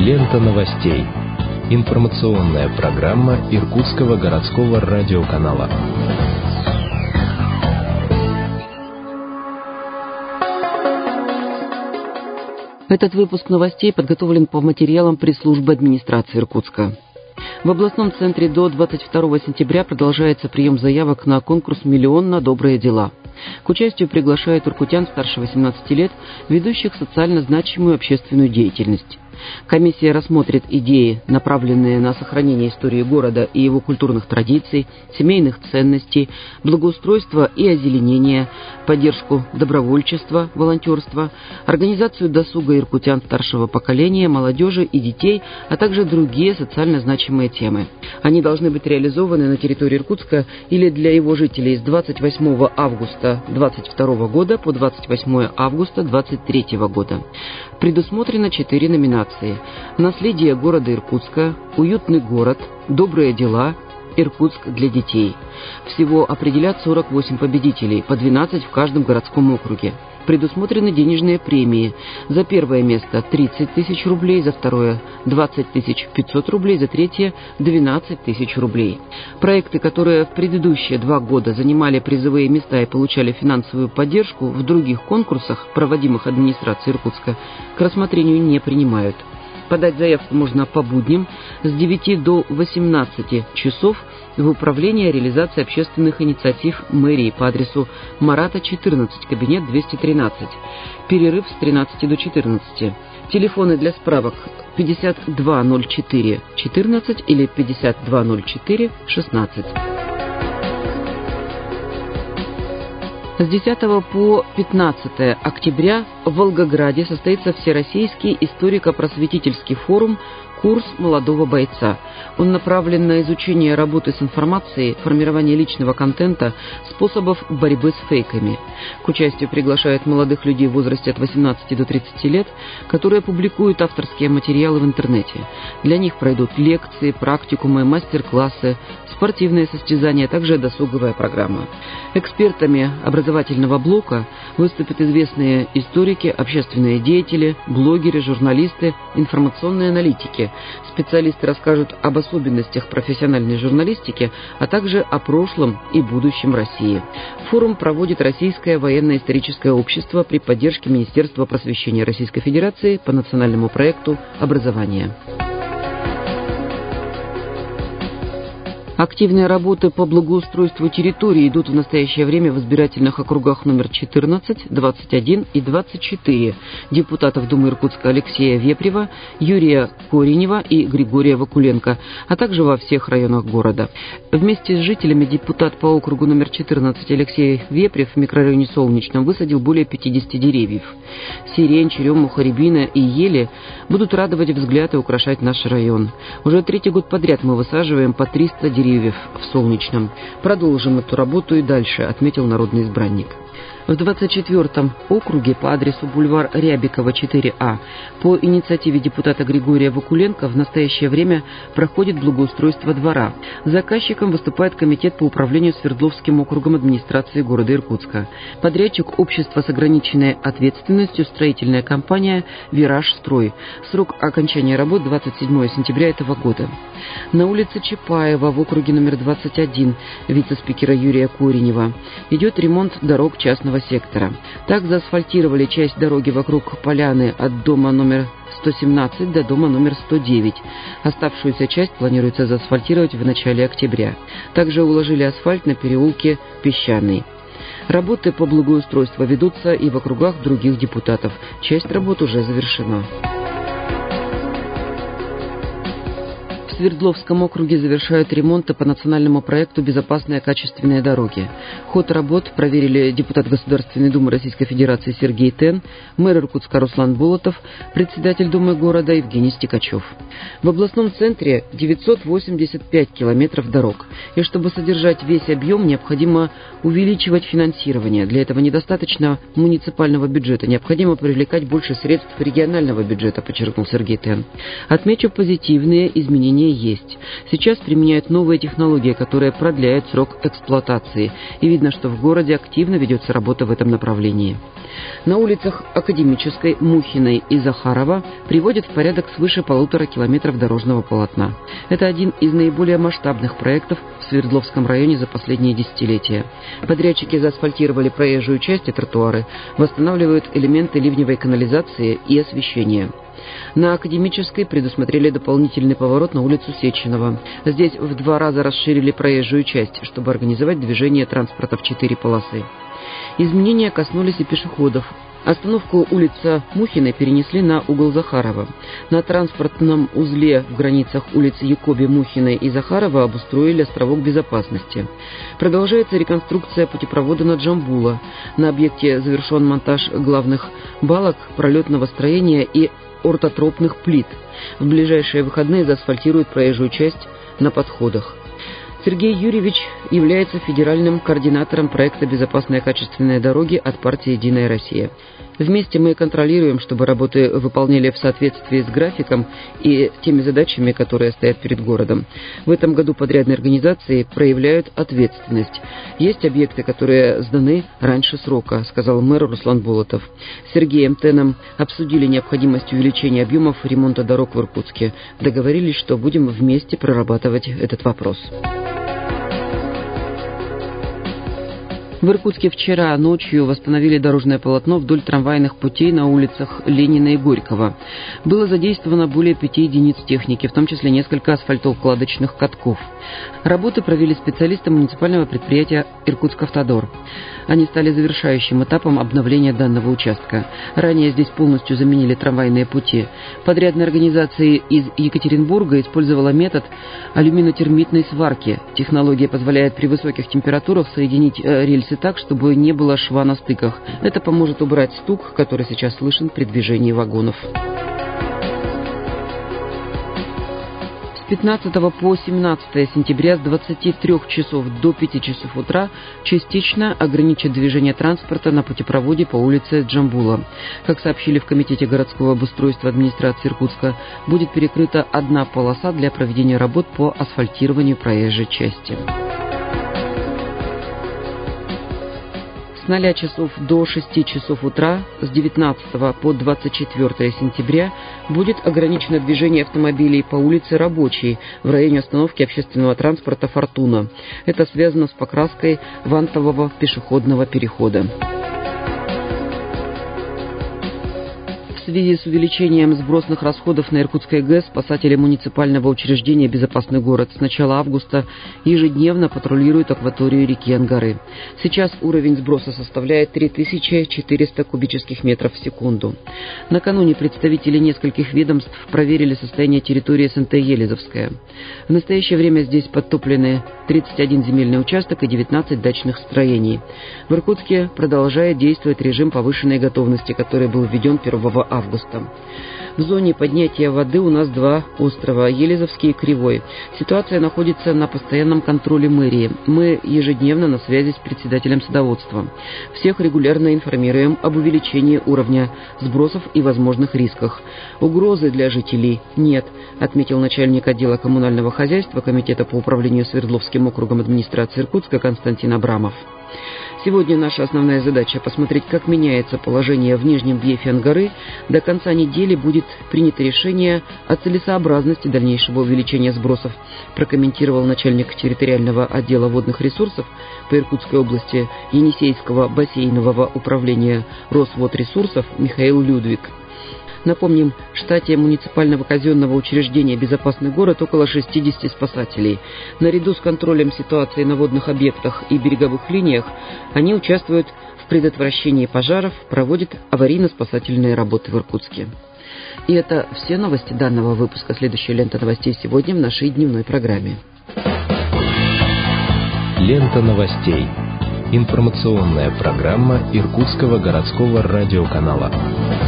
Лента новостей. Информационная программа Иркутского городского радиоканала. Этот выпуск новостей подготовлен по материалам пресс-службы администрации Иркутска. В областном центре до 22 сентября продолжается прием заявок на конкурс «Миллион на добрые дела». К участию приглашают иркутян старше 18 лет, ведущих социально значимую общественную деятельность. Комиссия рассмотрит идеи, направленные на сохранение истории города и его культурных традиций, семейных ценностей, благоустройства и озеленения, поддержку добровольчества, волонтерства, организацию досуга иркутян старшего поколения, молодежи и детей, а также другие социально значимые темы. Они должны быть реализованы на территории Иркутска или для его жителей с 28 августа 2022 года по 28 августа 2023 года. Предусмотрено 4 номинации: «Наследие города Иркутска», «Уютный город», «Добрые дела», «Иркутск для детей». Всего определят 48 победителей, по 12 в каждом городском округе. Предусмотрены денежные премии. За первое место 30 тысяч рублей, за второе 20 500 рублей, за третье 12 тысяч рублей. Проекты, которые в предыдущие 2 года занимали призовые места и получали финансовую поддержку в других конкурсах, проводимых администрацией Иркутска, к рассмотрению не принимают. Подать заявку можно по будням с 9 до 18 часов в Управление реализации общественных инициатив мэрии по адресу Марата, 14, кабинет 213. Перерыв с 13 до 14. Телефоны для справок 5204 14 или 5204 16. С 10 по 15 октября в Волгограде состоится Всероссийский историко-просветительский форум «Курс молодого бойца». Он направлен на изучение работы с информацией, формирование личного контента, способов борьбы с фейками. К участию приглашают молодых людей в возрасте от 18 до 30 лет, которые публикуют авторские материалы в интернете. Для них пройдут лекции, практикумы, мастер-классы, спортивные состязания, а также досуговая программа. Экспертами образовательного блока выступят известные историки, общественные деятели, блогеры, журналисты, информационные аналитики. Специалисты расскажут об особенностях профессиональной журналистики, а также о прошлом и будущем России. Форум проводит Российское военно-историческое общество при поддержке Министерства просвещения Российской Федерации по национальному проекту «Образование». Активные работы по благоустройству территории идут в настоящее время в избирательных округах номер 14, 21 и 24 депутатов Думы Иркутска Алексея Вепрева, Юрия Коренева и Григория Вакуленко, а также во всех районах города. Вместе с жителями депутат по округу номер 14 Алексей Вепрев в микрорайоне Солнечном высадил более 50 деревьев. Сирень, черемуха, рябина и ели будут радовать взгляд и украшать наш район. Уже 3-й год подряд мы высаживаем по 300 деревьев в Солнечном. Продолжим эту работу и дальше, отметил народный избранник. В 24-м округе по адресу бульвар Рябикова, 4А, по инициативе депутата Григория Вакуленко в настоящее время проходит благоустройство двора. Заказчиком выступает комитет по управлению Свердловским округом администрации города Иркутска. Подрядчик — общество с ограниченной ответственностью, строительная компания «Вираж Строй». Срок окончания работ — 27 сентября этого года. На улице Чапаева в округе номер 21 вице-спикера Юрия Коренева идет ремонт дорог частного сектора. Так заасфальтировали часть дороги вокруг поляны от дома номер 117 до дома номер 109. Оставшуюся часть планируется заасфальтировать в начале октября. Также уложили асфальт на переулке Песчаный. Работы по благоустройству ведутся и в округах других депутатов. Часть работ уже завершена. В Свердловском округе завершают ремонты по национальному проекту «Безопасные качественные дороги». Ход работ проверили депутат Государственной Думы Российской Федерации Сергей Тен, мэр Иркутска Руслан Болотов, председатель Думы города Евгений Стекачев. В областном центре 985 километров дорог. И чтобы содержать весь объем, необходимо увеличивать финансирование. Для этого недостаточно муниципального бюджета. Необходимо привлекать больше средств регионального бюджета, подчеркнул Сергей Тен. Отмечу позитивные изменения решение есть. Сейчас применяют новые технологии, которые продляют срок эксплуатации, и видно, что в городе активно ведется работа в этом направлении. На улицах Академической, Мухиной и Захарова приводят в порядок свыше 1,5 километров дорожного полотна. Это один из наиболее масштабных проектов в Свердловском районе за последние десятилетия. Подрядчики заасфальтировали проезжую часть и тротуары, восстанавливают элементы ливневой канализации и освещения. На Академической предусмотрели дополнительный поворот на улицу Сеченова. Здесь в 2 раза расширили проезжую часть, чтобы организовать движение транспорта в 4 полосы. Изменения коснулись и пешеходов. Остановку улица Мухиной перенесли на угол Захарова. На транспортном узле в границах улиц Якоби, Мухиной и Захарова обустроили островок безопасности. Продолжается реконструкция путепровода на Джамбула. На объекте завершен монтаж главных балок, пролетного строения и ортотропных плит. В ближайшие выходные заасфальтируют проезжую часть на подходах. Сергей Юрьевич является федеральным координатором проекта «Безопасные качественные дороги» от партии «Единая Россия». Вместе мы контролируем, чтобы работы выполняли в соответствии с графиком и теми задачами, которые стоят перед городом. В этом году подрядные организации проявляют ответственность. Есть объекты, которые сданы раньше срока, сказал мэр Руслан Болотов. С Сергеем Теном обсудили необходимость увеличения объемов ремонта дорог в Иркутске. Договорились, что будем вместе прорабатывать этот вопрос. В Иркутске вчера ночью восстановили дорожное полотно вдоль трамвайных путей на улицах Ленина и Горького. Было задействовано более 5 единиц техники, в том числе несколько асфальтоукладочных катков. Работы провели специалисты муниципального предприятия «Иркутскавтодор». Они стали завершающим этапом обновления данного участка. Ранее здесь полностью заменили трамвайные пути. Подрядная организация из Екатеринбурга использовала метод алюминотермитной сварки. Технология позволяет при высоких температурах соединить рельсы так, чтобы не было шва на стыках. Это поможет убрать стук, который сейчас слышен при движении вагонов. С 15 по 17 сентября с 23 часов до 5 часов утра частично ограничат движение транспорта на путепроводе по улице Джамбула. Как сообщили в Комитете городского обустройства администрации Иркутска, будет перекрыта 1 полоса для проведения работ по асфальтированию проезжей части. С 0 часов до 6 часов утра с 19 по 24 сентября будет ограничено движение автомобилей по улице Рабочей в районе остановки общественного транспорта «Фортуна». Это связано с покраской вантового пешеходного перехода. В связи с увеличением сбросных расходов на Иркутской ГЭС спасатели муниципального учреждения «Безопасный город» с начала августа ежедневно патрулируют акваторию реки Ангары. Сейчас уровень сброса составляет 3400 кубических метров в секунду. Накануне представители нескольких ведомств проверили состояние территории СНТ Елизовская. В настоящее время здесь подтоплены 31 земельный участок и 19 дачных строений. В Иркутске продолжает действовать режим повышенной готовности, который был введен 1 августа. В зоне поднятия воды у нас 2 острова, Елизовский и Кривой. Ситуация находится на постоянном контроле мэрии. Мы ежедневно на связи с председателем садоводства. Всех регулярно информируем об увеличении уровня сбросов и возможных рисках. Угрозы для жителей нет, отметил начальник отдела коммунального хозяйства Комитета по управлению Свердловским округом администрации Иркутска Константин Абрамов. Сегодня наша основная задача – посмотреть, как меняется положение в нижнем бьефе Ангары. До конца недели будет принято решение о целесообразности дальнейшего увеличения сбросов, прокомментировал начальник территориального отдела водных ресурсов по Иркутской области Енисейского бассейнового управления Росводресурсов Михаил Людвиг. Напомним, в штате муниципального казенного учреждения «Безопасный город» около 60 спасателей. Наряду с контролем ситуации на водных объектах и береговых линиях они участвуют в предотвращении пожаров, проводят аварийно-спасательные работы в Иркутске. И это все новости данного выпуска. Следующая лента новостей сегодня в нашей дневной программе. Лента новостей. Информационная программа Иркутского городского радиоканала.